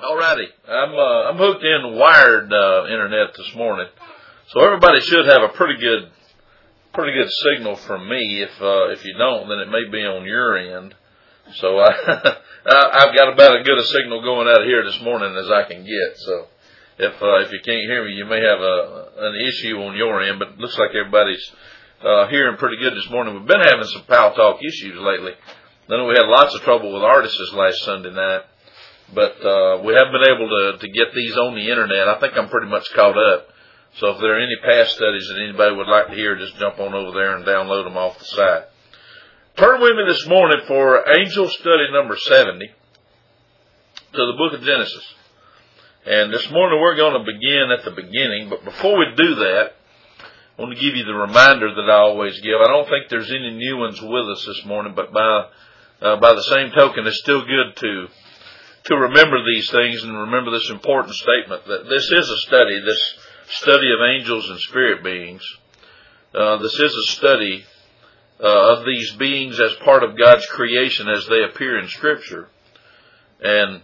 Alrighty, I'm hooked in wired internet this morning, so everybody should have a pretty good signal from me. If you don't, then it may be on your end. So I've got about as good a signal going out of here this morning as I can get. So if you can't hear me, you may have an issue on your end. But it looks like everybody's hearing pretty good this morning. We've been having some Pal Talk issues lately. I know we had lots of trouble with artists this last Sunday night. But we have been able to get these on the internet. I think I'm pretty much caught up. So if there are any past studies that anybody would like to hear, just jump on over there and download them off the site. Turn with me this morning for Angel Study number 70 to the book of Genesis. And this morning we're going to begin at the beginning. But before we do that, I want to give you the reminder that I always give. I don't think there's any new ones with us this morning, but by the same token, it's still good to remember these things and remember this important statement that this is a study, this study of angels and spirit beings. This is a study of these beings as part of God's creation as they appear in Scripture. And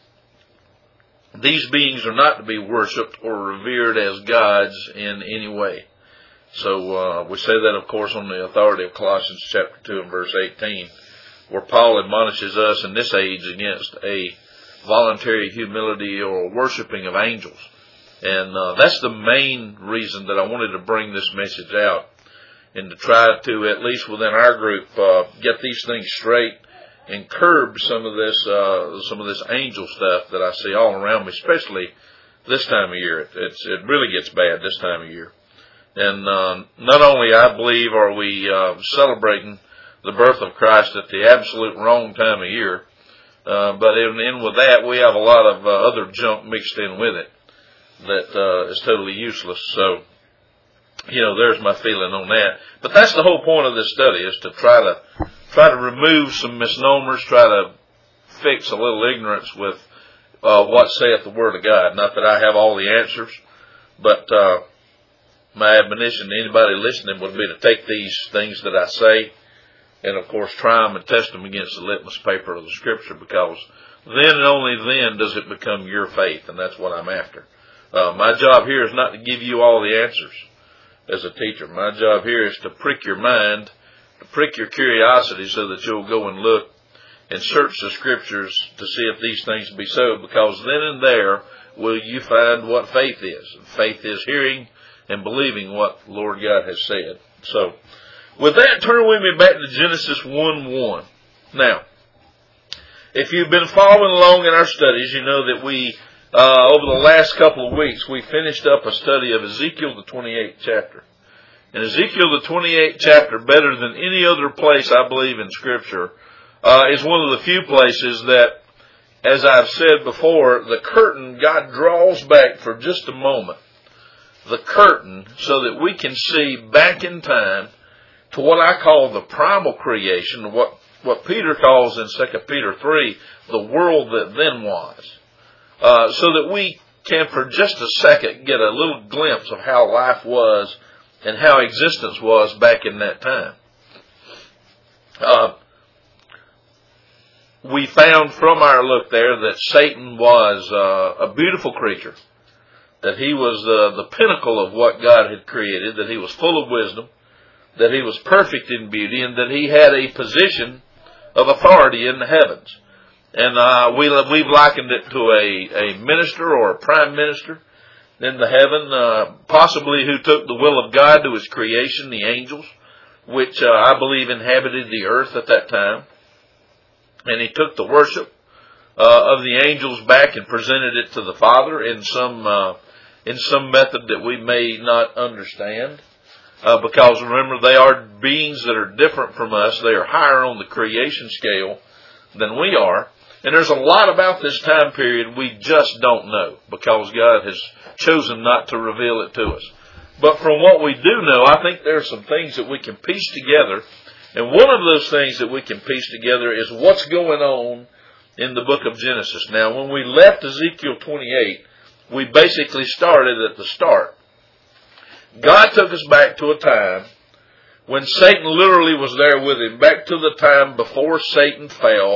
these beings are not to be worshipped or revered as gods in any way. So we say that, of course, on the authority of Colossians chapter 2 and verse 18, where Paul admonishes us in this age against a voluntary humility or worshiping of angels. And that's the main reason that I wanted to bring this message out and to try to, at least within our group, get these things straight and curb some of this angel stuff that I see all around me, especially this time of year. It really gets bad this time of year. And not only, I believe, are we celebrating the birth of Christ at the absolute wrong time of year, but in with that, we have a lot of other junk mixed in with it that is totally useless. So, there's my feeling on that. But that's the whole point of this study, is to try to remove some misnomers, try to fix a little ignorance with what saith the Word of God. Not that I have all the answers, but my admonition to anybody listening would be to take these things that I say and, of course, try them and test them against the litmus paper of the Scripture, because then and only then does it become your faith, and that's what I'm after. My job here is not to give you all the answers as a teacher. My job here is to prick your mind, to prick your curiosity so that you'll go and look and search the Scriptures to see if these things be so, because then and there will you find what faith is. Faith is hearing and believing what the Lord God has said. So, with that, turn with me back to Genesis 1:1. Now, if you've been following along in our studies, you know that we, over the last couple of weeks, we finished up a study of Ezekiel, the 28th chapter. And Ezekiel, the 28th chapter, better than any other place, I believe, in Scripture, is one of the few places that, as I've said before, the curtain, God draws back for just a moment, the curtain, so that we can see back in time to what I call the primal creation, what Peter calls in 2 Peter 3, the world that then was. So that we can, for just a second, get a little glimpse of how life was and how existence was back in that time. We found from our look there that Satan was a beautiful creature, that he was the pinnacle of what God had created, that he was full of wisdom, that he was perfect in beauty, and that he had a position of authority in the heavens. And we've likened it to a minister or a prime minister in the heaven, possibly who took the will of God to his creation, the angels, which I believe inhabited the earth at that time. And he took the worship of the angels back and presented it to the Father in some method that we may not understand. Because remember, they are beings that are different from us. They are higher on the creation scale than we are. And there's a lot about this time period we just don't know, because God has chosen not to reveal it to us. But from what we do know, I think there are some things that we can piece together. And one of those things that we can piece together is what's going on in the book of Genesis. Now, when we left Ezekiel 28, we basically started at the start. God took us back to a time when Satan literally was there with him, back to the time before Satan fell,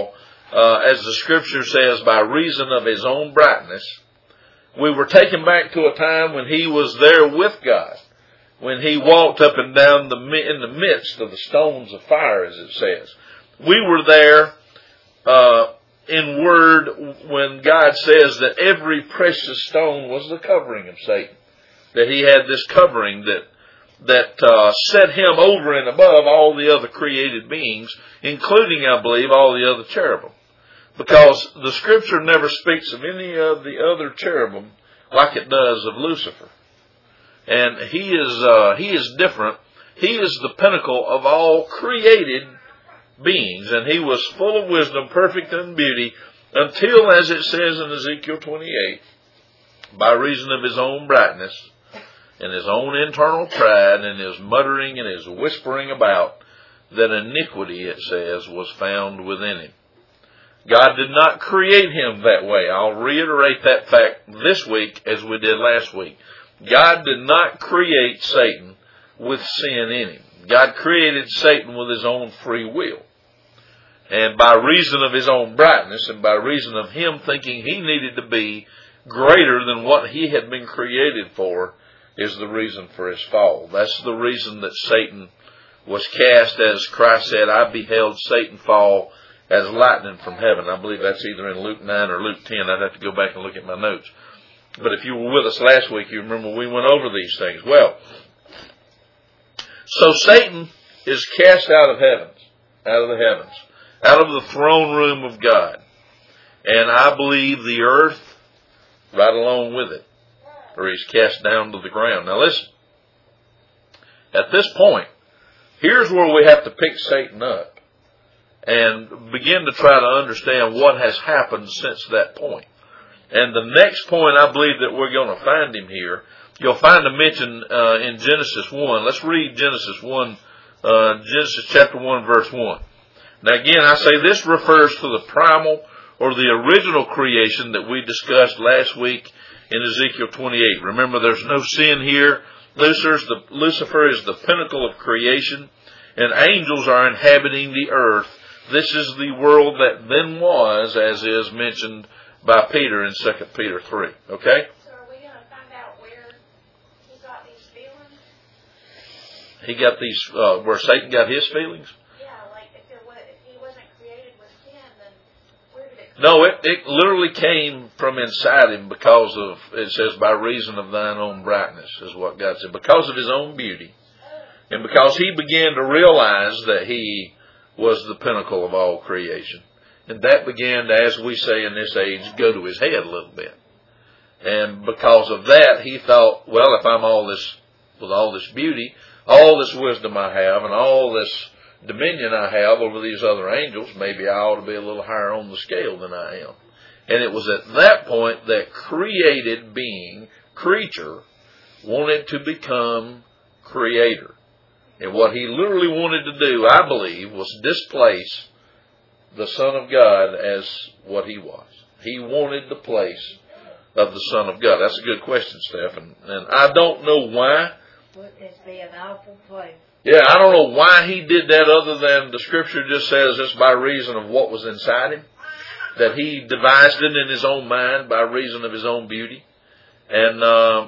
as the scripture says, by reason of his own brightness. We were taken back to a time when he was there with God, when he walked up and down in the midst of the stones of fire, as it says. We were there in word when God says that every precious stone was the covering of Satan, that he had this covering that set him over and above all the other created beings, including, I believe, all the other cherubim. Because the scripture never speaks of any of the other cherubim like it does of Lucifer. And he is different. He is the pinnacle of all created beings. And he was full of wisdom, perfect in beauty, until, as it says in Ezekiel 28, by reason of his own brightness and his own internal pride and his muttering and his whispering about, that iniquity, it says, was found within him. God did not create him that way. I'll reiterate that fact this week as we did last week. God did not create Satan with sin in him. God created Satan with his own free will. And by reason of his own brightness and by reason of him thinking he needed to be greater than what he had been created for is the reason for his fall. That's the reason that Satan was cast, as Christ said, I beheld Satan fall as lightning from heaven. I believe that's either in Luke 9 or Luke 10. I'd have to go back and look at my notes. But if you were with us last week, you remember we went over these things. Well, so Satan is cast out of the heavens, out of the throne room of God. And I believe the earth right along with it, or he's cast down to the ground. Now listen, at this point, here's where we have to pick Satan up and begin to try to understand what has happened since that point. And the next point I believe that we're going to find him here, you'll find him mentioned in Genesis 1. Let's read Genesis 1, Genesis chapter 1, verse 1. Now again, I say this refers to the primal or the original creation that we discussed last week in Ezekiel 28. Remember, there's no sin here. Lucifer is the pinnacle of creation, and angels are inhabiting the earth. This is the world that then was, as is mentioned by Peter in 2 Peter 3. Okay? So are we going to find out where he got these feelings? He got these, where Satan got his feelings? Yeah, like if he wasn't created with sin, then where did it come No, it literally came from inside him because of, it says, by reason of thine own brightness, is what God said. Because of his own beauty. And because he began to realize that he was the pinnacle of all creation. And that began to, as we say in this age, go to his head a little bit. And because of that, he thought, well, if I'm with all this beauty, all this wisdom I have, and all this dominion I have over these other angels, maybe I ought to be a little higher on the scale than I am. And it was at that point that created being, creature, wanted to become creator. And what he literally wanted to do, I believe, was displace the Son of God as what he was. He wanted the place of the Son of God. That's a good question, Steph. And I don't know why. Wouldn't this be an awful place? Yeah, I don't know why he did that other than the Scripture just says it's by reason of what was inside him. That he devised it in his own mind by reason of his own beauty. And,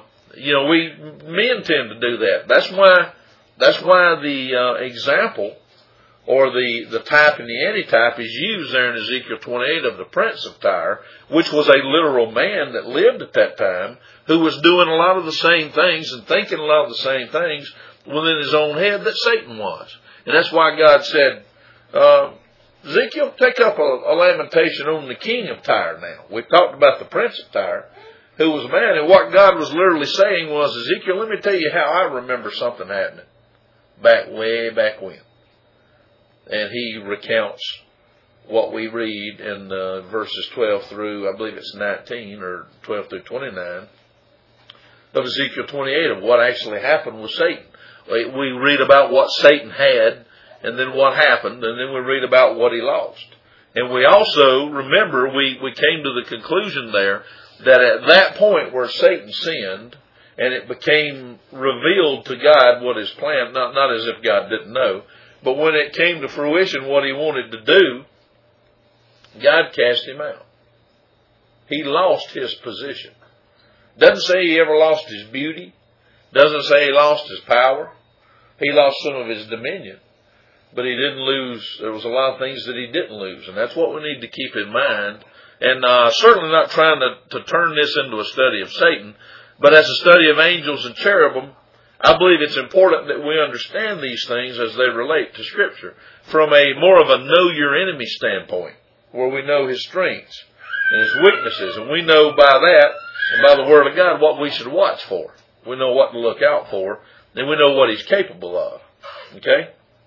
men tend to do that. That's why the example or the type and the antitype is used there in Ezekiel 28 of the Prince of Tyre, which was a literal man that lived at that time, who was doing a lot of the same things and thinking a lot of the same things within his own head that Satan was. And that's why God said, Ezekiel, take up a lamentation on the king of Tyre now. We've talked about the Prince of Tyre, who was a man, and what God was literally saying was, Ezekiel, let me tell you how I remember something happening way back when. And he recounts what we read in verses 12 through, I believe it's 19, or 12 through 29, of Ezekiel 28, of what actually happened with Satan. We read about what Satan had, and then what happened, and then we read about what he lost. And we also, remember, we came to the conclusion there, that at that point where Satan sinned, and it became revealed to God what his plan, not as if God didn't know, but when it came to fruition what he wanted to do, God cast him out. He lost his position. Doesn't say he ever lost his beauty. Doesn't say he lost his power. He lost some of his dominion. But he didn't lose. There was a lot of things that he didn't lose. And that's what we need to keep in mind. And certainly not trying to turn this into a study of Satan. But as a study of angels and cherubim, I believe it's important that we understand these things as they relate to Scripture from a more of a know your enemy standpoint, where we know his strengths and his weaknesses, and we know by that and by the Word of God what we should watch for. We know what to look out for, and we know what he's capable of. Okay?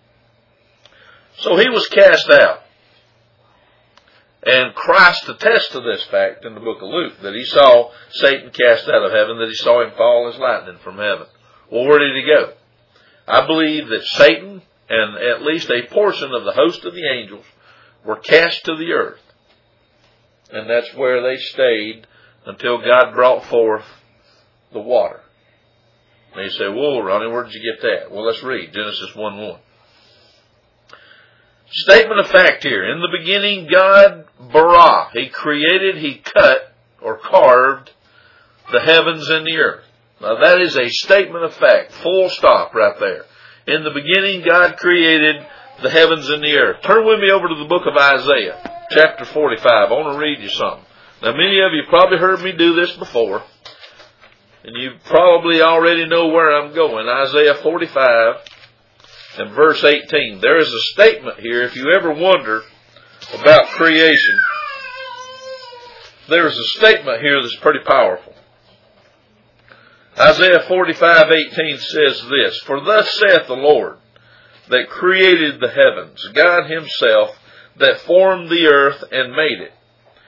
So he was cast out. And Christ attests to this fact in the book of Luke, that he saw Satan cast out of heaven, that he saw him fall as lightning from heaven. Well, where did he go? I believe that Satan and at least a portion of the host of the angels were cast to the earth. And that's where they stayed until God brought forth the water. And you say, whoa, Ronnie, where did you get that? Well, let's read Genesis 1:1. Statement of fact here. In the beginning, God bara. He created, he cut, or carved the heavens and the earth. Now that is a statement of fact. Full stop right there. In the beginning, God created the heavens and the earth. Turn with me over to the book of Isaiah, chapter 45. I want to read you something. Now many of you probably heard me do this before. And you probably already know where I'm going. Isaiah 45 and verse 18. There is a statement here, if you ever wonder about creation, there is a statement here that's pretty powerful. Isaiah 45:18 says this, For thus saith the Lord, that created the heavens, God himself, that formed the earth and made it.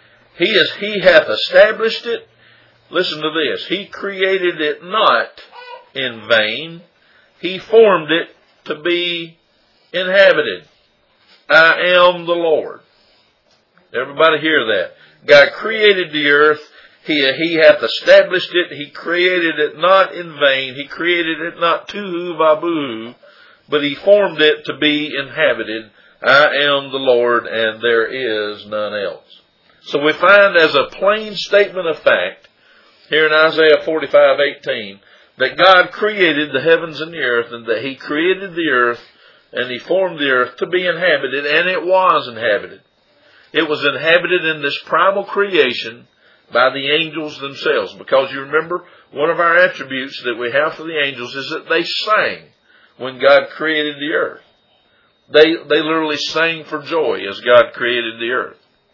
He hath established it. Listen to this. He created it not in vain. He formed it to be inhabited. I am the Lord. Everybody hear that? God created the earth. He hath established it. He created it not in vain. He created it not tohu vabohu, but he formed it to be inhabited. I am the Lord, and there is none else. So we find as a plain statement of fact, here in Isaiah 45:18, that God created the heavens and the earth, and that he created the earth, and he formed the earth to be inhabited, and it was inhabited. It was inhabited in this primal creation by the angels themselves. Because you remember, one of our attributes that we have for the angels is that they sang when God created the earth. They literally sang for joy as God created the earth.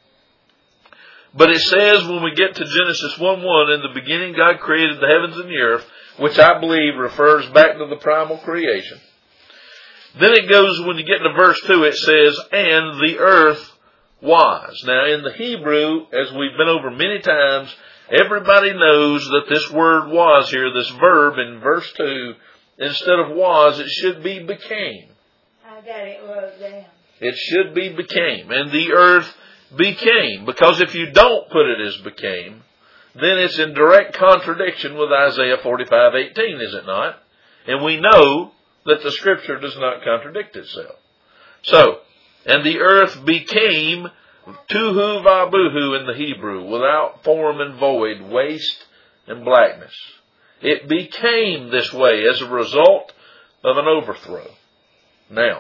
But it says when we get to Genesis 1:1, in the beginning God created the heavens and the earth, which I believe refers back to the primal creation. Then it goes, when you get to verse 2, it says, and the earth was. Now in the Hebrew, as we've been over many times, everybody knows that this word was here, this verb in verse 2, instead of was, it should be became. I got it wrote down. It should be became. And the earth became. Because if you don't put it as became, then it's in direct contradiction with Isaiah 45:18, is it not? And we know that the Scripture does not contradict itself. So, and the earth became tohu vabohu in the Hebrew, without form and void, waste and blackness. It became this way as a result of an overthrow. Now,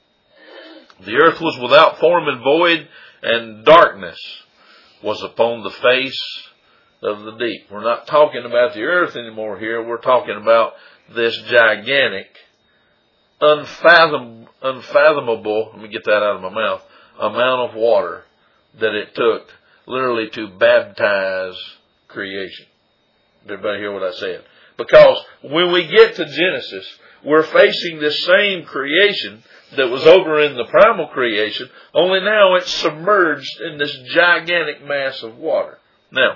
the earth was without form and void, and darkness was upon the face of the deep. We're not talking about the earth anymore here. We're talking about this gigantic, unfathomable, let me get that out of my mouth, amount of water that it took literally to baptize creation. Did everybody hear what I said? Because when we get to Genesis, we're facing this same creation that was over in the primal creation, only now it's submerged in this gigantic mass of water. Now,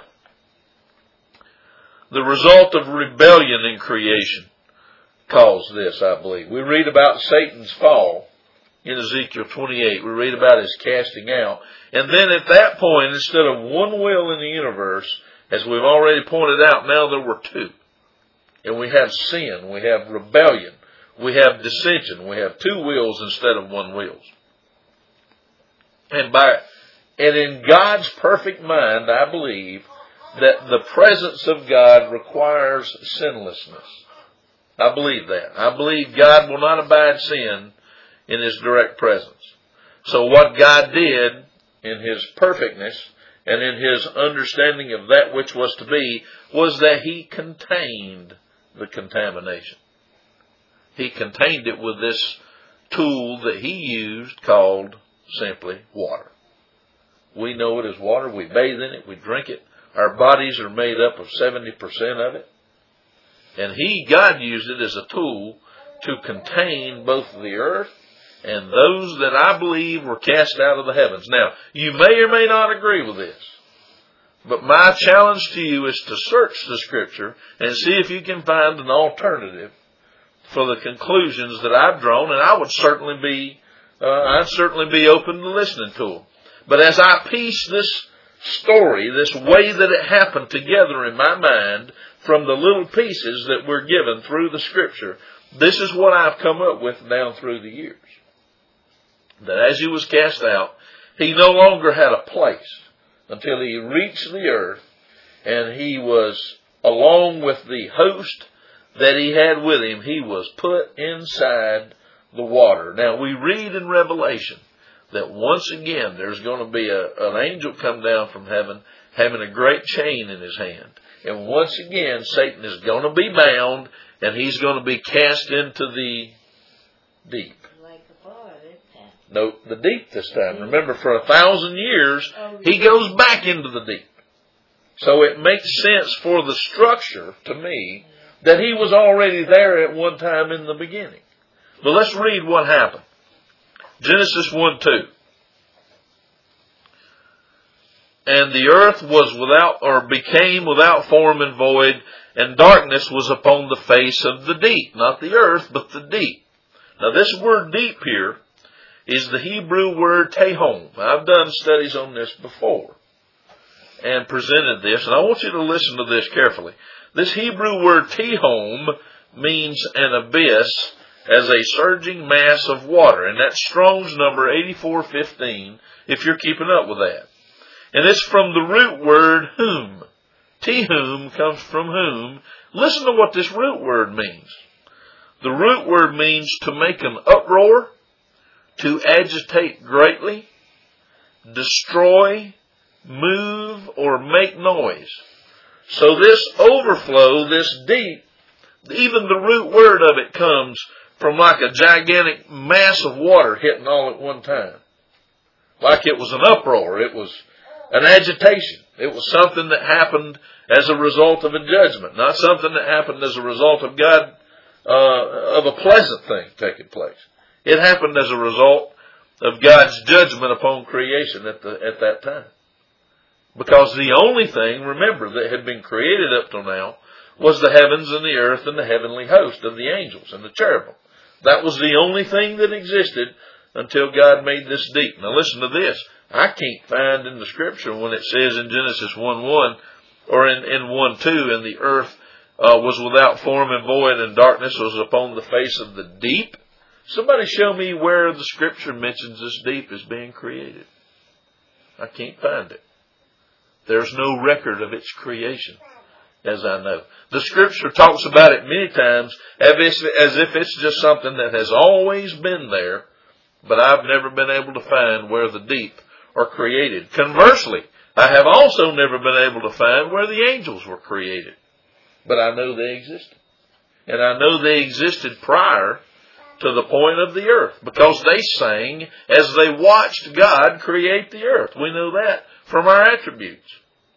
the result of rebellion in creation caused this, I believe. We read about Satan's fall in Ezekiel 28. We read about his casting out. And then at that point, instead of one will in the universe, as we've already pointed out, now there were two. And we have sin, we have rebellion, we have dissension, we have two wills instead of one will. And by And in God's perfect mind, I believe that the presence of God requires sinlessness. I believe that. I believe God will not abide sin in His direct presence. So what God did in His perfectness and in His understanding of that which was to be was that He contained the contamination. He contained it with this tool that He used called simply water. We know it as water. We bathe in it. We drink it. Our bodies are made up of 70% of it. And God used it as a tool to contain both the earth and those that I believe were cast out of the heavens. Now, you may or may not agree with this. But my challenge to you is to search the Scripture and see if you can find an alternative for the conclusions that I've drawn. And I would certainly be open to listening to them. But as I piece this story, this way that it happened together in my mind from the little pieces that we're given through the Scripture, this is what I've come up with down through the years. That as He was cast out, He no longer had a place until He reached the earth, and He was, along with the host that He had with Him, He was put inside the water. Now we read in Revelation that once again there's going to be an angel come down from heaven having a great chain in his hand. And once again Satan is going to be bound and he's going to be cast into the deep. Like the fire this time. No, the deep this time. Remember, for 1,000 years he goes back into the deep. So it makes sense for the structure to me that he was already there at one time in the beginning. But let's read what happened. Genesis 1:2. And the earth was without, or became without form and void, and darkness was upon the face of the deep. Not the earth, but the deep. Now this word deep here is the Hebrew word tehom. I've done studies on this before and presented this, and I want you to listen to this carefully. This Hebrew word tehom means an abyss as a surging mass of water. And that's Strong's number 8415, if you're keeping up with that. And it's from the root word whom. Tehom comes from whom. Listen to what this root word means. The root word means to make an uproar, to agitate greatly, destroy, move, or make noise. So this overflow, this deep, even the root word of it comes from like a gigantic mass of water hitting all at one time. Like it was an uproar. It was an agitation. It was something that happened as a result of a judgment. Not something that happened as a result of God, of a pleasant thing taking place. It happened as a result of God's judgment upon creation at that time. Because the only thing, remember, that had been created up till now was the heavens and the earth and the heavenly host of the angels and the cherubim. That was the only thing that existed until God made this deep. Now listen to this. I can't find in the Scripture when it says in Genesis 1:1 or in 1:2, and the earth was without form and void, and darkness was upon the face of the deep. Somebody show me where the Scripture mentions this deep as being created. I can't find it. There's no record of its creation, as I know. The Scripture talks about it many times as if it's just something that has always been there, but I've never been able to find where the deep are created. Conversely, I have also never been able to find where the angels were created, but I know they existed. And I know they existed prior to the point of the earth, because they sang as they watched God create the earth. We know that from our attributes.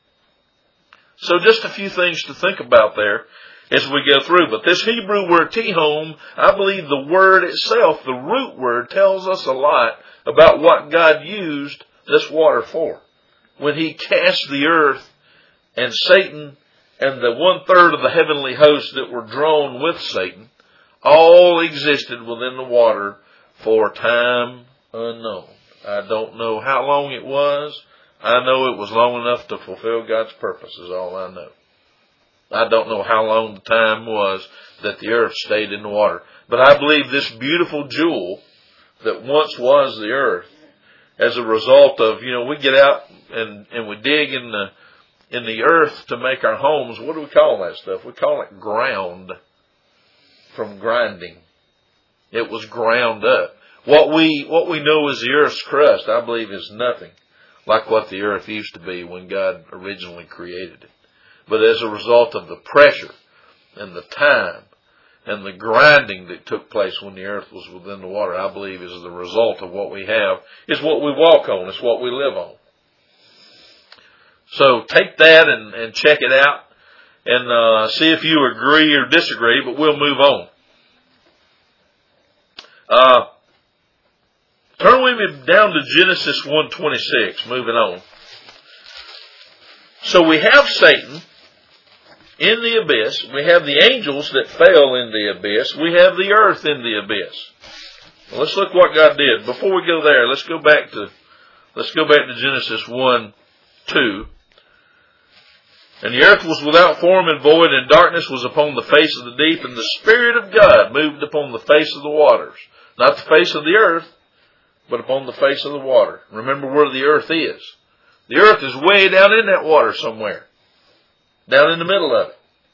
So just a few things to think about there as we go through. But this Hebrew word tehom, I believe the word itself, the root word, tells us a lot about what God used this water for. When He cast the earth and Satan and the 1/3 of the heavenly hosts that were drawn with Satan all existed within the water for time unknown. I don't know how long it was. I know it was long enough to fulfill God's purpose, is all I know. I don't know how long the time was that the earth stayed in the water. But I believe this beautiful jewel that once was the earth as a result of, we get out and we dig in the earth to make our homes. What do we call that stuff? We call it ground, from grinding. It was ground up. What we know as the earth's crust, I believe, is nothing like what the earth used to be when God originally created it. But as a result of the pressure and the time and the grinding that took place when the earth was within the water, I believe is the result of what we have, is what we walk on, it's what we live on. So take that and check it out and see if you agree or disagree, but we'll move on. Turn with me down to Genesis 1:26, moving on. So we have Satan in the abyss. We have the angels that fell in the abyss. We have the earth in the abyss. Well, let's look what God did. Before we go there, let's go back to Genesis 1:2. And the earth was without form and void, and darkness was upon the face of the deep, and the Spirit of God moved upon the face of the waters. Not the face of the earth, but upon the face of the water. Remember where the earth is. The earth is way down in that water somewhere. Down in the middle of it.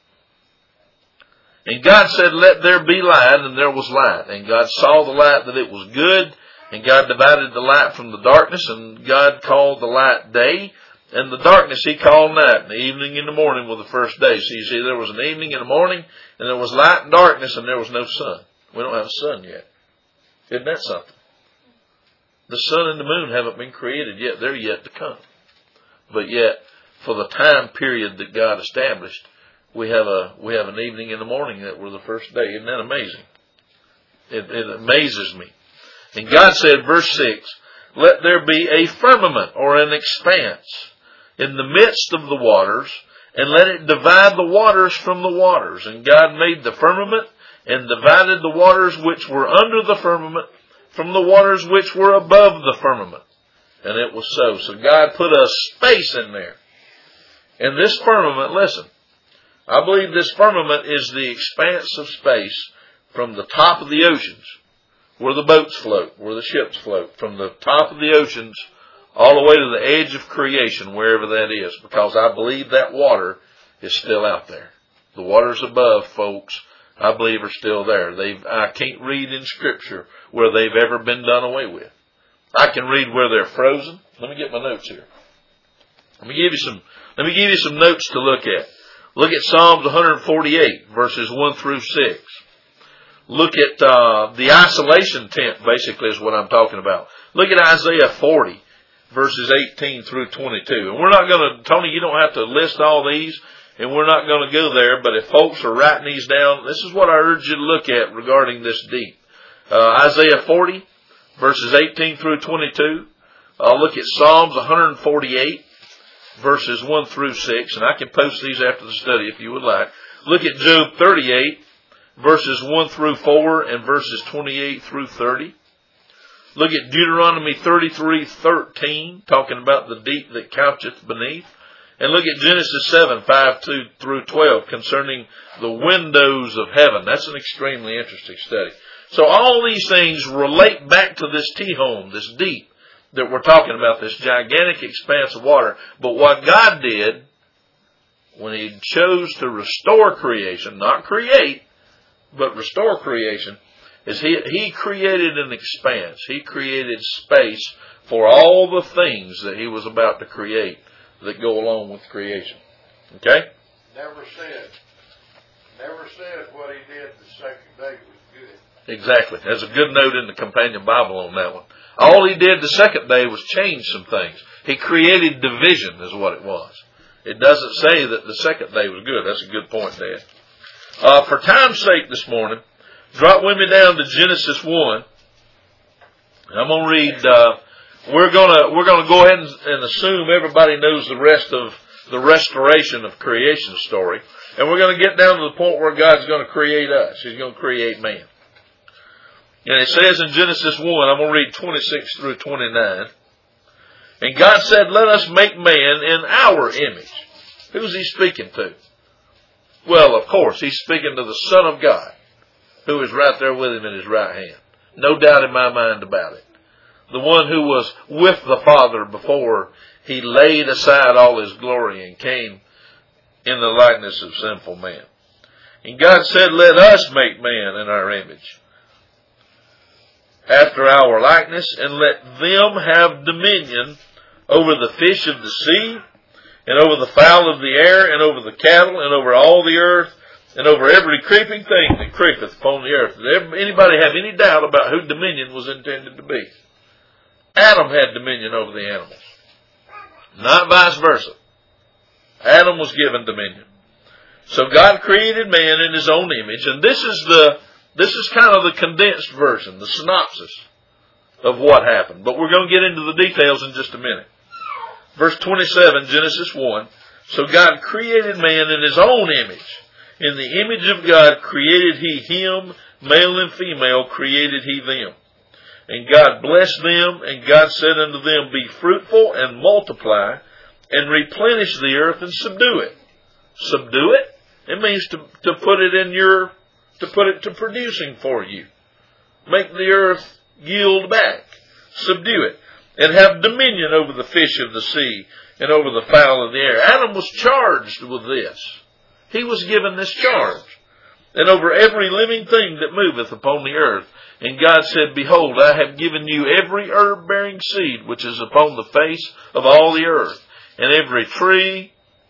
And God said, let there be light, and there was light. And God saw the light that it was good, and God divided the light from the darkness, and God called the light day, and the darkness He called night. And the evening and the morning were the first day. So you see, there was an evening and a morning, and there was light and darkness, and there was no sun. We don't have a sun yet. Isn't that something? The sun and the moon haven't been created yet. They're yet to come. But yet, for the time period that God established, we have an evening and a morning that were the first day. Isn't that amazing? It amazes me. And God said, verse 6, let there be a firmament or an expanse in the midst of the waters, and let it divide the waters from the waters. And God made the firmament and divided the waters which were under the firmament from the waters which were above the firmament. And it was so. So God put a space in there. And this firmament, listen, I believe this firmament is the expanse of space from the top of the oceans, where the boats float, where the ships float, from the top of the oceans all the way to the edge of creation, wherever that is, because I believe that water is still out there. The waters above, folks, I believe are still there. I can't read in Scripture where they've ever been done away with. I can read where they're frozen. Let me get my notes here. Let me give you some notes to look at. Look at Psalms 148, verses 1 through 6. Look at the isolation tent, basically, is what I'm talking about. Look at Isaiah 40, verses 18 through 22. And we're not going to, Tony, you don't have to list all these, and we're not going to go there, but if folks are writing these down, this is what I urge you to look at regarding this deep. Isaiah 40, verses 18 through 22. I'll look at Psalms 148, verses 1 through 6, and I can post these after the study if you would like. Look at Job 38, verses 1 through 4 and verses 28 through 30. Look at Deuteronomy 33:13, talking about the deep that coucheth beneath. And look at Genesis 7, 5 through 12, concerning the windows of heaven. That's an extremely interesting study. So all these things relate back to this Tehom, this deep that we're talking about, this gigantic expanse of water. But what God did, when He chose to restore creation, not create, but restore creation, is He created an expanse. He created space for all the things that He was about to create that go along with creation. Okay? Never said what He did the second day was good. Exactly. There's a good note in the Companion Bible on that one. All He did the second day was change some things. He created division is what it was. It doesn't say that the second day was good. That's a good point, Dad. For time's sake this morning, drop with me down to Genesis 1. And I'm going to read, we're going to go ahead and assume everybody knows the rest of the restoration of creation story. And we're going to get down to the point where God's going to create us. He's going to create man. And it says in Genesis 1, I'm going to read 26 through 29. And God said, let us make man in our image. Who's He speaking to? Well, of course, He's speaking to the Son of God, who is right there with Him in His right hand. No doubt in my mind about it. the one who was with the Father before he laid aside all his glory and came in the likeness of sinful man. And God said, let us make man in our image, after our likeness, and let them have dominion over the fish of the sea, and over the fowl of the air, and over the cattle, and over all the earth, and over every creeping thing that creepeth upon the earth. Did anybody have any doubt about who dominion was intended to be? Adam had dominion over the animals, not vice versa. Adam was given dominion. So God created man in his own image, and this is kind of the condensed version, the synopsis of what happened. But we're going to get into the details in just a minute. Verse 27, Genesis 1. So God created man in his own image. In the image of God created he him, male and female created he them. And God blessed them, and God said unto them, be fruitful and multiply, and replenish the earth and subdue it. Subdue it? It means to put it to producing for you. Make the earth yield back. Subdue it. And have dominion over the fish of the sea and over the fowl of the air. Adam was charged with this. He was given this charge. And over every living thing that moveth upon the earth. And God said, behold, I have given you every herb-bearing seed which is upon the face of all the earth, and every tree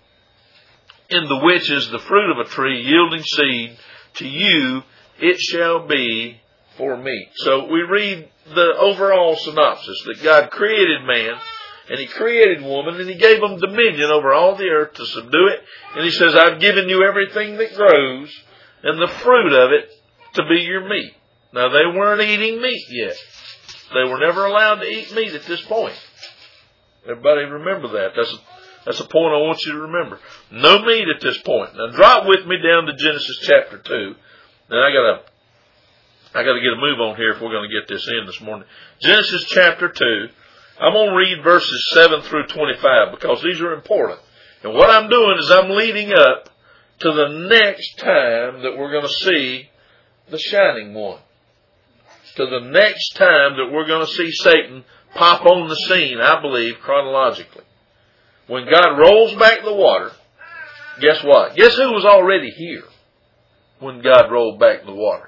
in the which is the fruit of a tree yielding seed, to you it shall be for meat. So we read the overall synopsis that God created man, and he created woman, and he gave them dominion over all the earth to subdue it. And he says, I've given you everything that grows, and the fruit of it to be your meat. Now, they weren't eating meat yet. They were never allowed to eat meat at this point. Everybody remember that. That's a point I want you to remember. No meat at this point. Now, drop with me down to Genesis chapter 2. And I gotta get a move on here if we're going to get this in this morning. Genesis chapter 2. I'm going to read verses 7 through 25 because these are important. And what I'm doing is I'm leading up to the next time that we're going to see the shining one. To the next time that we're going to see Satan pop on the scene, I believe, chronologically. When God rolls back the water, guess what? Guess who was already here when God rolled back the water?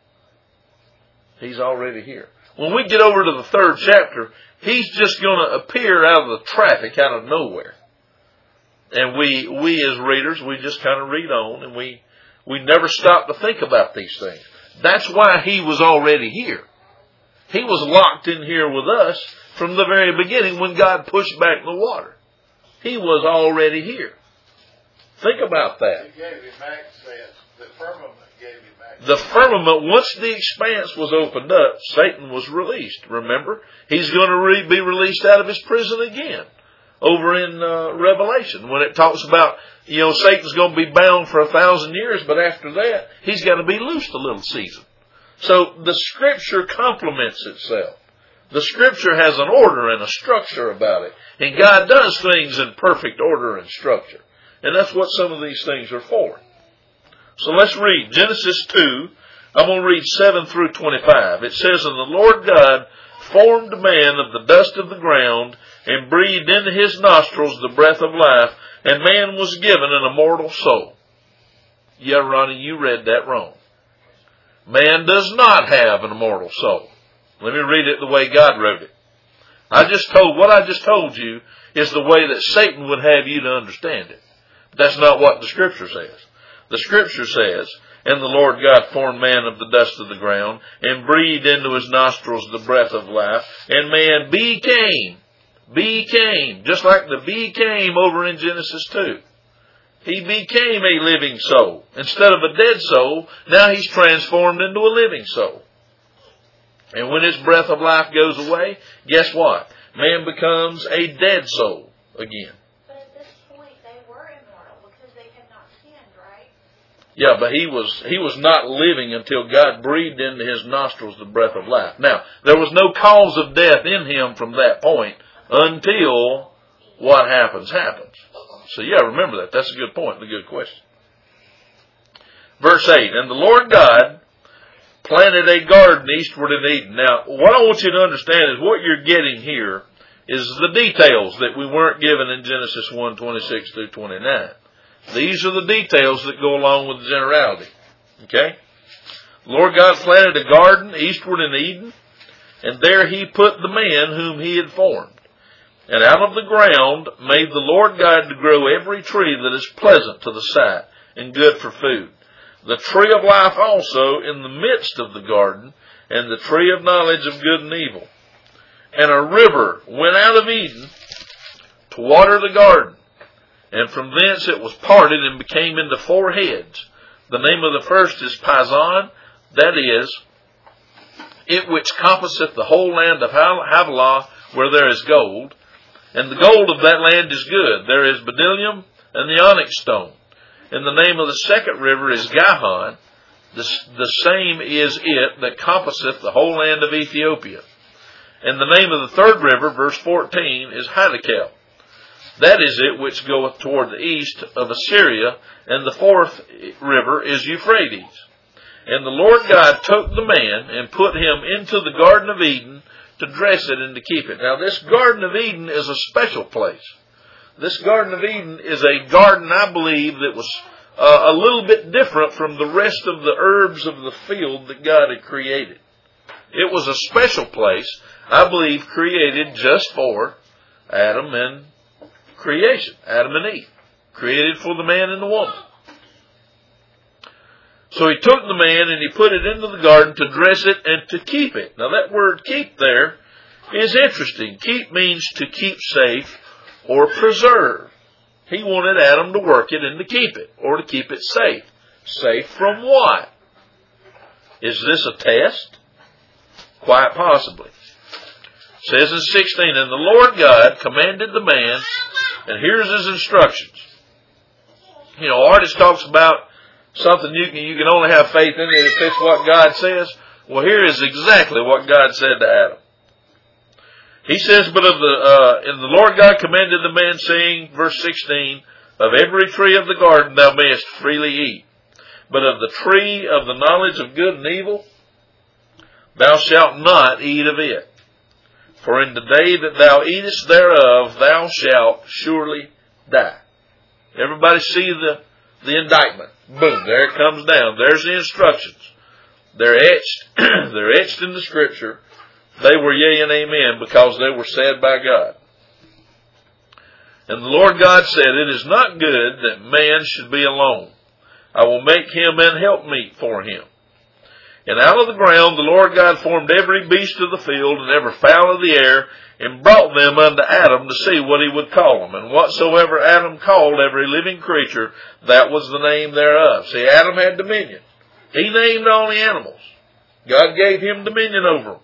He's already here. When we get over to the 3rd chapter, he's just going to appear out of the traffic, out of nowhere. And we as readers, we just kind of read on, and we never stop to think about these things. That's why he was already here. He was locked in here with us from the very beginning when God pushed back the water. He was already here. Think about that. He gave him access. The firmament gave him access. The firmament, once the expanse was opened up, Satan was released. Remember? He's going to be released out of his prison again. Over in Revelation, when it talks about, Satan's going to be bound for 1,000 years, but after that, he's got to be loosed a little season. So the Scripture complements itself. The Scripture has an order and a structure about it. And God does things in perfect order and structure. And that's what some of these things are for. So let's read Genesis 2. I'm going to read 7 through 25. It says, and the Lord God formed man of the dust of the ground, and breathed into his nostrils the breath of life, and man was given an immortal soul. Yeah, Ronnie, you read that wrong. Man does not have an immortal soul. Let me read it the way God wrote it. What I just told you is the way that Satan would have you to understand it. But that's not what the Scripture says. The Scripture says, and the Lord God formed man of the dust of the ground, and breathed into his nostrils the breath of life, and man became, just like the became over in Genesis 2. He became a living soul. Instead of a dead soul, now he's transformed into a living soul. And when his breath of life goes away, guess what? Man becomes a dead soul again. But at this point, they were immortal because they had not sinned, right? Yeah, but he was not living until God breathed into his nostrils the breath of life. Now, there was no cause of death in him from that point until what happens. So yeah, remember that. That's a good point, a good question. Verse 8, and the Lord God planted a garden eastward in Eden. Now, what I want you to understand is what you're getting here is the details that we weren't given in Genesis 1:26 through 29. These are the details that go along with the generality. Okay? The Lord God planted a garden eastward in Eden, and there He put the man whom He had formed. And out of the ground made the Lord God to grow every tree that is pleasant to the sight and good for food. The tree of life also in the midst of the garden, and the tree of knowledge of good and evil. And a river went out of Eden to water the garden. And from thence it was parted and became into four heads. The name of the first is Pison, that is, it which compasseth the whole land of Havilah, where there is gold. And the gold of that land is good. There is bdellium and the onyx stone. And the name of the second river is Gihon. The same is it that compasseth the whole land of Ethiopia. And the name of the third river, verse 14, is Hiddekel. That is it which goeth toward the east of Assyria. And the fourth river is Euphrates. And the Lord God took the man and put him into the Garden of Eden to dress it and to keep it. Now this Garden of Eden is a special place. This Garden of Eden is a garden, I believe, that was a little bit different from the rest of the herbs of the field that God had created. It was a special place, I believe, created just for Adam and creation, Adam and Eve, created for the man and the woman. So He took the man and He put it into the garden to dress it and to keep it. Now that word keep there is interesting. Keep means to keep safe or preserve. He wanted Adam to work it and to keep it, or to keep it safe. Safe from what? Is this a test? Quite possibly. It says in 16, and the Lord God commanded the man, and here's His instructions. You know, Artist talks about something you can only have faith in it if it's what God says. Well, here is exactly what God said to Adam. He says, and the Lord God commanded the man, saying, verse 16, of every tree of the garden thou mayest freely eat, but of the tree of the knowledge of good and evil thou shalt not eat of it. For in the day that thou eatest thereof thou shalt surely die. Everybody see the indictment. Boom, there it comes down. There's the instructions. They're etched. They're etched in the Scripture. They were yea and amen because they were said by God. And the Lord God said, it is not good that man should be alone. I will make him an helpmeet for him. And out of the ground the Lord God formed every beast of the field and every fowl of the air, and brought them unto Adam to see what he would call them. And whatsoever Adam called every living creature, that was the name thereof. See, Adam had dominion. He named all the animals. God gave him dominion over them.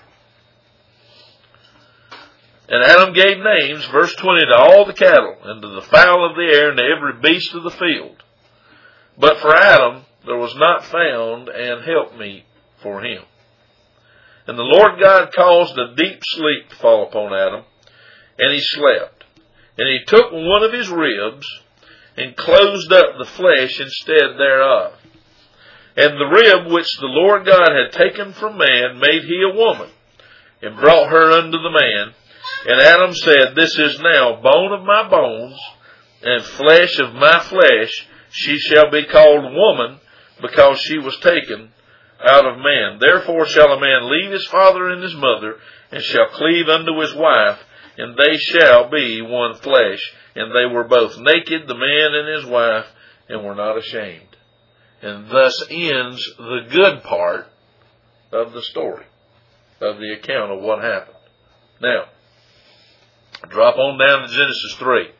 And Adam gave names, verse 20, to all the cattle, and to the fowl of the air, and to every beast of the field. But for Adam there was not found an helpmeet for him. And the Lord God caused a deep sleep to fall upon Adam, and he slept. And He took one of his ribs, and closed up the flesh instead thereof. And the rib which the Lord God had taken from man made He a woman, and brought her unto the man. And Adam said, this is now bone of my bones, and flesh of my flesh. She shall be called woman, because she was taken out of man. Therefore shall a man leave his father and his mother, and shall cleave unto his wife, and they shall be one flesh. And they were both naked, the man and his wife, and were not ashamed. And thus ends the good part of the story, of the account of what happened. Now, drop on down to Genesis 3.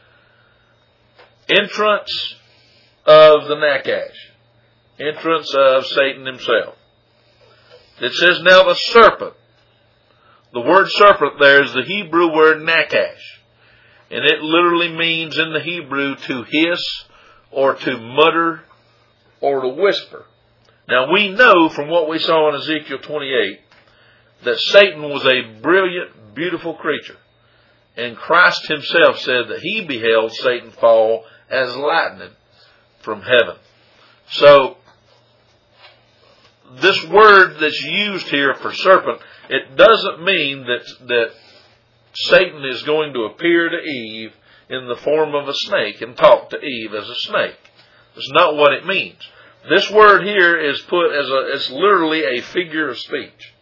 Entrance of the Nakash. Entrance of Satan himself. It says, now the serpent. The word serpent there is the Hebrew word Nakash. And it literally means in the Hebrew to hiss or to mutter or to whisper. Now we know from what we saw in Ezekiel 28 that Satan was a brilliant, beautiful creature. And Christ Himself said that He beheld Satan fall as lightning from heaven. So this word that's used here for serpent, it doesn't mean that Satan is going to appear to Eve in the form of a snake and talk to Eve as a snake. That's not what it means. This word here is put as literally a figure of speech,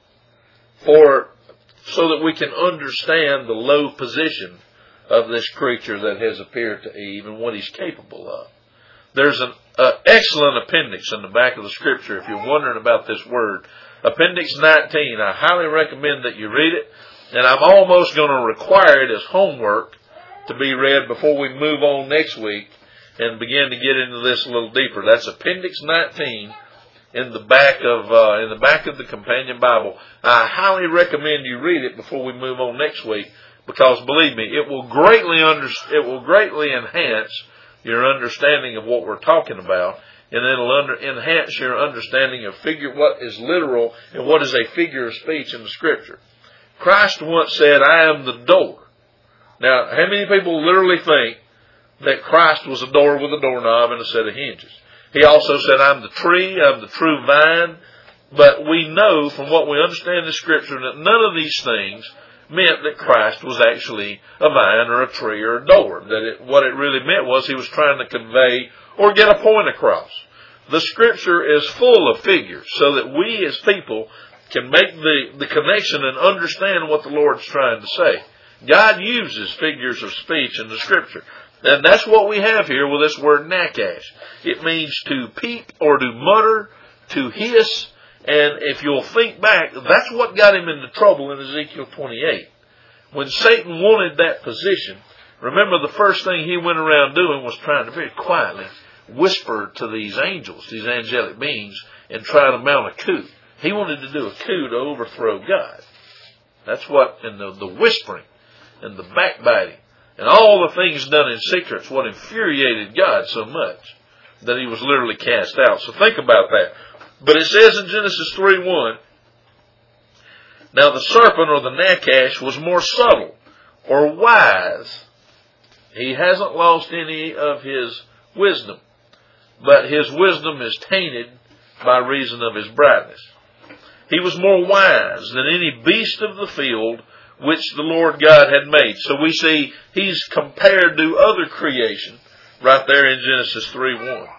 so that we can understand the low position of this creature that has appeared to Eve and what he's capable of. There's an excellent appendix in the back of the scripture if you're wondering about this word. Appendix 19. I highly recommend that you read it, and I'm almost going to require it as homework to be read before we move on next week and begin to get into this a little deeper. That's Appendix 19 in the back of the Companion Bible. I highly recommend you read it before we move on next week, because believe me, it will greatly enhance your understanding of what we're talking about, and it'll enhance your understanding of what is literal and what is a figure of speech in the Scripture. Christ once said, "I am the door." Now, how many people literally think that Christ was a door with a doorknob and a set of hinges? He also said, "I'm the tree, I'm the true vine." But we know from what we understand in the Scripture that none of these things meant that Christ was actually a vine or a tree or a door. What it really meant was he was trying to convey or get a point across. The Scripture is full of figures so that we as people can make the connection and understand what the Lord's trying to say. God uses figures of speech in the Scripture. And that's what we have here with this word nakash. It means to peep or to mutter, to hiss. And if you'll think back, that's what got him into trouble in Ezekiel 28. When Satan wanted that position, remember the first thing he went around doing was trying to very quietly whisper to these angels, these angelic beings, and try to mount a coup. He wanted to do a coup to overthrow God. That's what, and the whispering and the backbiting and all the things done in secret, what infuriated God so much that he was literally cast out. So think about that. But it says in Genesis 3:1, "Now the serpent or the nakash was more subtle or wise." He hasn't lost any of his wisdom, but his wisdom is tainted by reason of his brightness. He was more wise than any beast of the field which the Lord God had made. So we see he's compared to other creation right there in Genesis 3:1.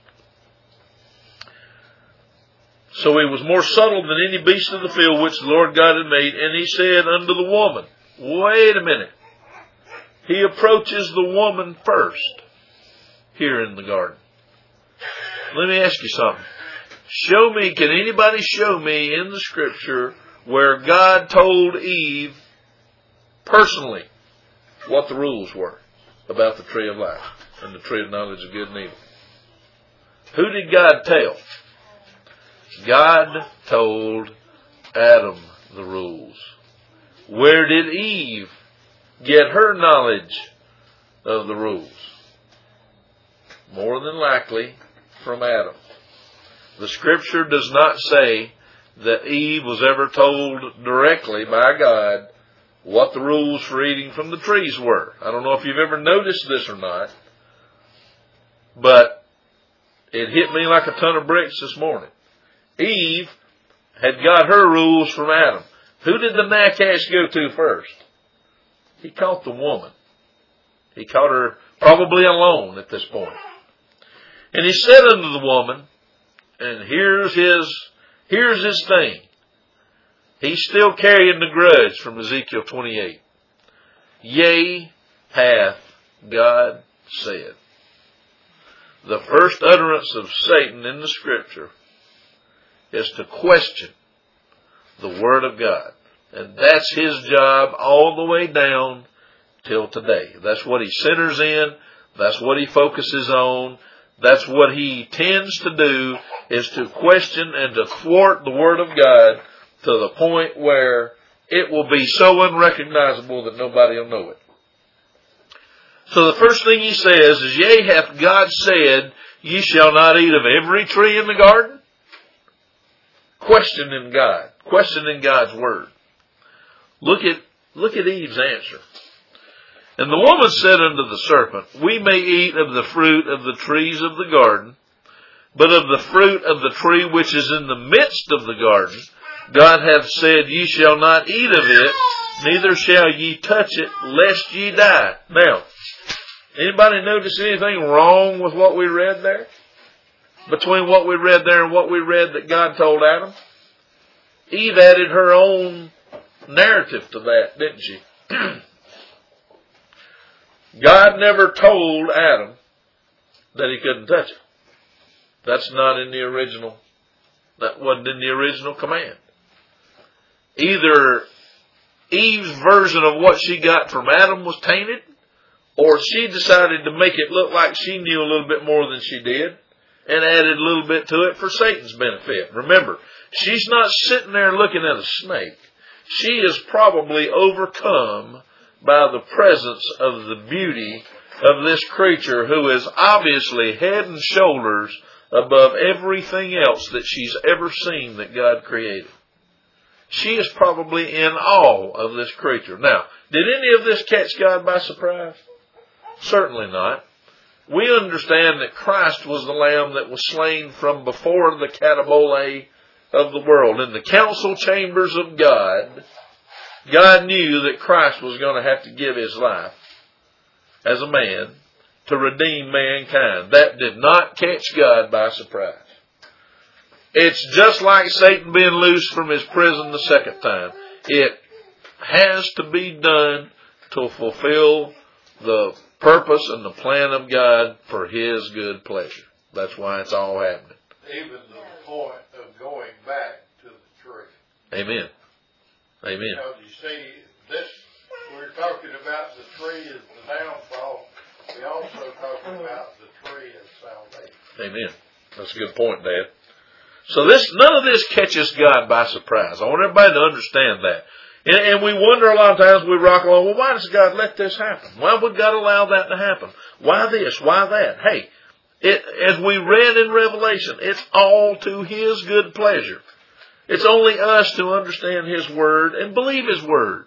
So he was more subtle than any beast of the field which the Lord God had made. And he said unto the woman, wait a minute. He approaches the woman first here in the garden. Let me ask you something. Can anybody show me in the Scripture where God told Eve personally what the rules were about the tree of life and the tree of knowledge of good and evil? Who did God tell? God told Adam the rules. Where did Eve get her knowledge of the rules? More than likely from Adam. The Scripture does not say that Eve was ever told directly by God what the rules for eating from the trees were. I don't know if you've ever noticed this or not, but it hit me like a ton of bricks this morning. Eve had got her rules from Adam. Who did the nakash go to first? He caught the woman. He caught her probably alone at this point. And he said unto the woman, and here's his thing. He's still carrying the grudge from Ezekiel 28. Yea, hath God said. The first utterance of Satan in the Scripture is to question the Word of God. And that's his job all the way down till today. That's what he centers in. That's what he focuses on. That's what he tends to do, is to question and to thwart the Word of God to the point where it will be so unrecognizable that nobody will know it. So the first thing he says is, yea, hath God said, ye shall not eat of every tree in the garden? Questioning God. Questioning God's Word. Look at Eve's answer. And the woman said unto the serpent, we may eat of the fruit of the trees of the garden, But of the fruit of the tree which is in the midst of the garden, God hath said, Ye shall not eat of it, neither shall ye touch it, lest ye die. Now, anybody notice anything wrong with what we read there? Between what we read there and what we read that God told Adam? Eve added her own narrative to that, didn't she? God never told Adam that he couldn't touch it. That's not in the original. That wasn't in the original command. Either Eve's version of what she got from Adam was tainted, or she decided to make it look like she knew a little bit more than she did and added a little bit to it for Satan's benefit. Remember, she's not sitting there looking at a snake. She is probably overcome by the presence of the beauty of this creature who is obviously head and shoulders above everything else that she's ever seen that God created. She is probably in awe of this creature. Now, did any of this catch God by surprise? Certainly not. We understand that Christ was the Lamb that was slain from before the catabole of the world. In the council chambers of God, God knew that Christ was going to have to give his life as a man to redeem mankind. That did not catch God by surprise. It's just like Satan being loosed from his prison the second time. It has to be done to fulfill the purpose and the plan of God for his good pleasure. That's why it's all happening. Even the point of going back to the tree. Amen. Amen. You know, you see, this, we're talking about the tree as the downfall. We also talking about the tree as salvation. Amen. That's a good point, Dad. So none of this catches God by surprise. I want everybody to understand that. And we wonder a lot of times, we rock along, well, why does God let this happen? Why would God allow that to happen? Why this? Why that? Hey, as we read in Revelation, it's all to his good pleasure. It's only us to understand his word and believe his word.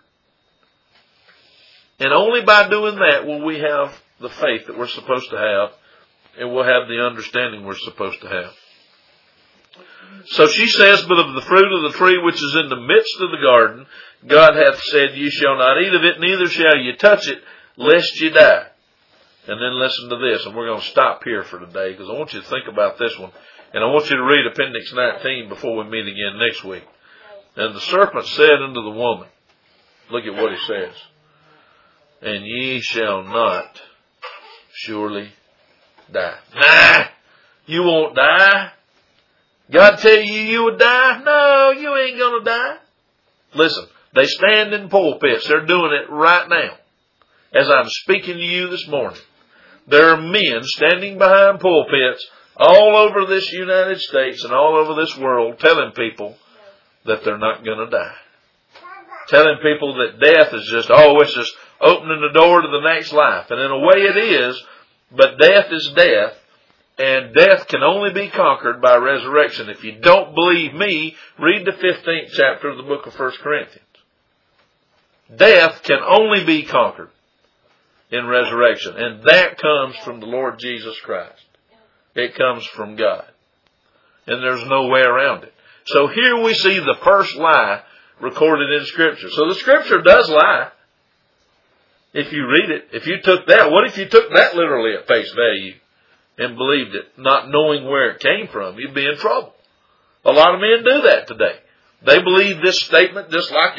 And only by doing that will we have the faith that we're supposed to have, and we'll have the understanding we're supposed to have. So she says, But of the fruit of the tree which is in the midst of the garden, God hath said, Ye shall not eat of it, neither shall ye touch it, lest ye die. And then listen to this, and we're going to stop here for today, because I want you to think about this one. And I want you to read Appendix 19 before we meet again next week. And the serpent said unto the woman, look at what he says, And ye shall not surely die. Nah, you won't die. God tell you would die? No, you ain't going to die. Listen, they stand in pulpits. They're doing it right now. As I'm speaking to you this morning, there are men standing behind pulpits all over this United States and all over this world telling people that they're not going to die. Telling people that death is just, it's just opening the door to the next life. And in a way it is, but death is death. And death can only be conquered by resurrection. If you don't believe me, read the 15th chapter of the book of 1 Corinthians. Death can only be conquered in resurrection. And that comes from the Lord Jesus Christ. It comes from God. And there's no way around it. So here we see the first lie recorded in Scripture. So the Scripture does lie. If you read it, if you took that, what if you took that literally at face value and believed it, not knowing where it came from? You'd be in trouble. A lot of men do that today. They believe this statement just like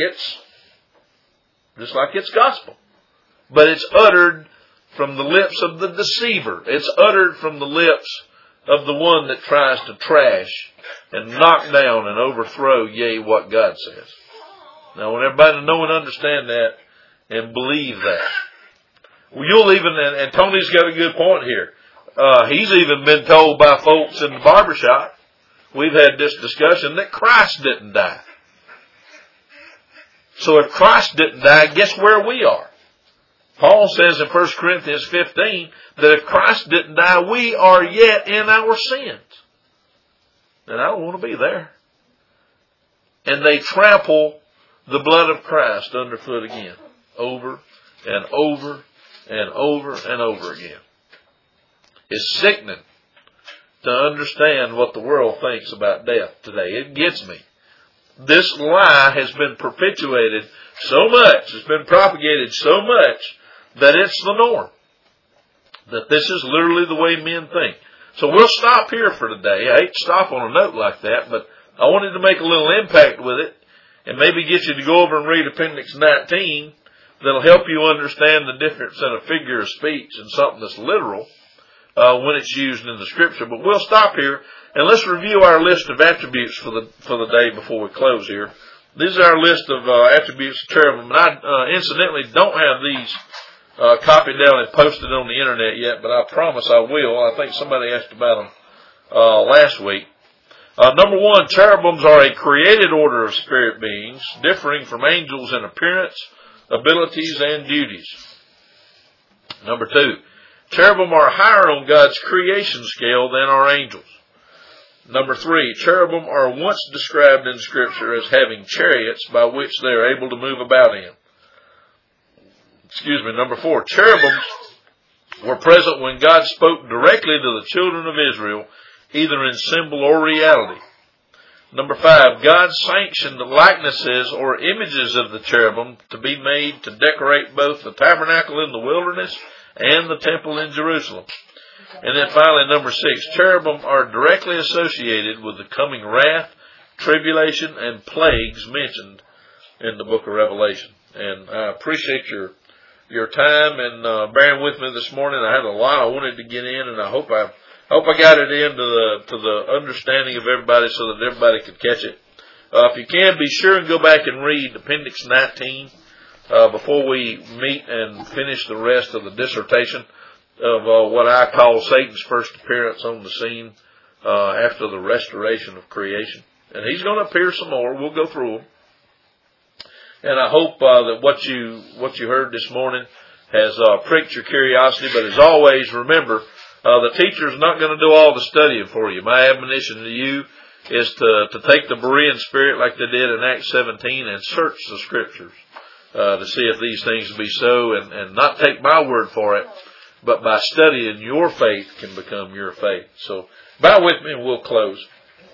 it's gospel. But it's uttered from the lips of the deceiver. It's uttered from the lips of the one that tries to trash and knock down and overthrow, what God says. Now, I want everybody to know and understand that and believe that. Well, you'll even, and Tony's got a good point here. He's even been told by folks in the barbershop, we've had this discussion, that Christ didn't die. So if Christ didn't die, guess where we are? Paul says in 1 Corinthians 15 that if Christ didn't die, we are yet in our sins. And I don't want to be there. And they trample the blood of Christ underfoot again, over and over and over and over again. It's sickening to understand what the world thinks about death today. It gets me. This lie has been perpetuated so much, it's been propagated so much, that it's the norm. That this is literally the way men think. So we'll stop here for today. I hate to stop on a note like that, but I wanted to make a little impact with it and maybe get you to go over and read Appendix 19. That'll help you understand the difference in a figure of speech and something that's literal when it's used in the Scripture. But we'll stop here and let's review our list of attributes for the day before we close here. These are our list of attributes of cherubim. And I incidentally don't have these copied down and posted on the internet yet, but I promise I will. I think somebody asked about them last week. Number one, cherubims are a created order of spirit beings, differing from angels in appearance, abilities, and duties. Number two, cherubim are higher on God's creation scale than are angels. Number three, cherubim are once described in Scripture as having chariots by which they are able to move about in. Number four, cherubims were present when God spoke directly to the children of Israel, either in symbol or reality. Number five, God sanctioned likenesses or images of the cherubim to be made to decorate both the tabernacle in the wilderness and the temple in Jerusalem. And then finally, number six, cherubim are directly associated with the coming wrath, tribulation, and plagues mentioned in the book of Revelation. And I appreciate your time and bearing with me this morning. I had a lot I wanted to get in, and I hope I got it into the understanding of everybody so that everybody could catch it. If you can, be sure and go back and read Appendix 19 before we meet and finish the rest of the dissertation of what I call Satan's first appearance on the scene after the restoration of creation. And he's going to appear some more. We'll go through them. And I hope that what you heard this morning has pricked your curiosity. But as always, remember, the teacher's not going to do all the studying for you. My admonition to you is to take the Berean spirit like they did in Acts 17 and search the Scriptures to see if these things be so, and not take my word for it, but by studying your faith can become your faith. So bow with me and we'll close.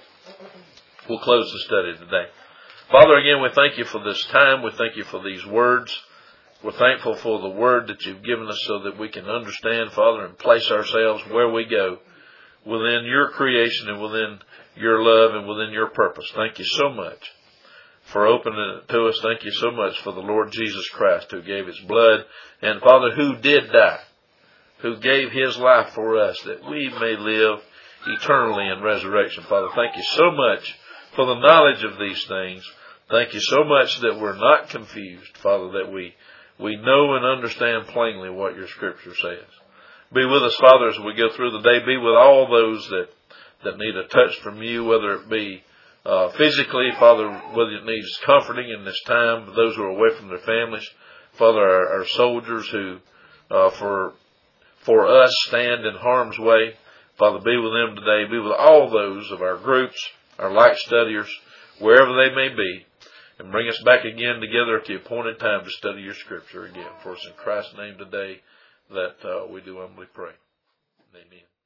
We'll close the study today. Father, again, we thank you for this time. We thank you for these words. We're thankful for the word that you've given us so that we can understand, Father, and place ourselves where we go within your creation and within your love and within your purpose. Thank you so much for opening it to us. Thank you so much for the Lord Jesus Christ who gave his blood, and Father, who did die, who gave his life for us that we may live eternally in resurrection. Father, thank you so much for the knowledge of these things. Thank you so much that we're not confused, Father, that we know and understand plainly what your Scripture says. Be with us, Father, as we go through the day. Be with all those that need a touch from you, whether it be physically, Father, whether it needs comforting in this time, those who are away from their families. Father, our soldiers who, for us, stand in harm's way. Father, be with them today. Be with all those of our groups, our light studiers, wherever they may be. And bring us back again together at the appointed time to study your Scripture again. For it's in Christ's name today that we do humbly pray. Amen.